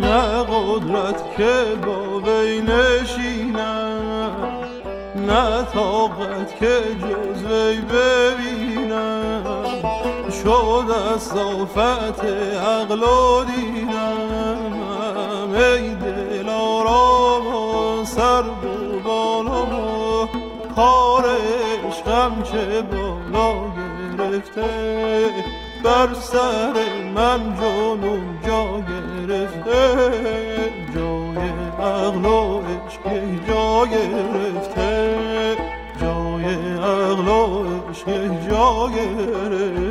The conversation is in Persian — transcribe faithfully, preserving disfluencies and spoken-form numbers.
نه قدرت که با وی نشینم، نه طاقت که جز وی ببینم. شد از صافت عقل و دینم ای دل آرام و سر و بالا و کار عشقم چه بالا گرفته. بر سر من جنون جا گرفته، جای عقل و عشق جا گرفته، جای عقل و عشق جا گرفته.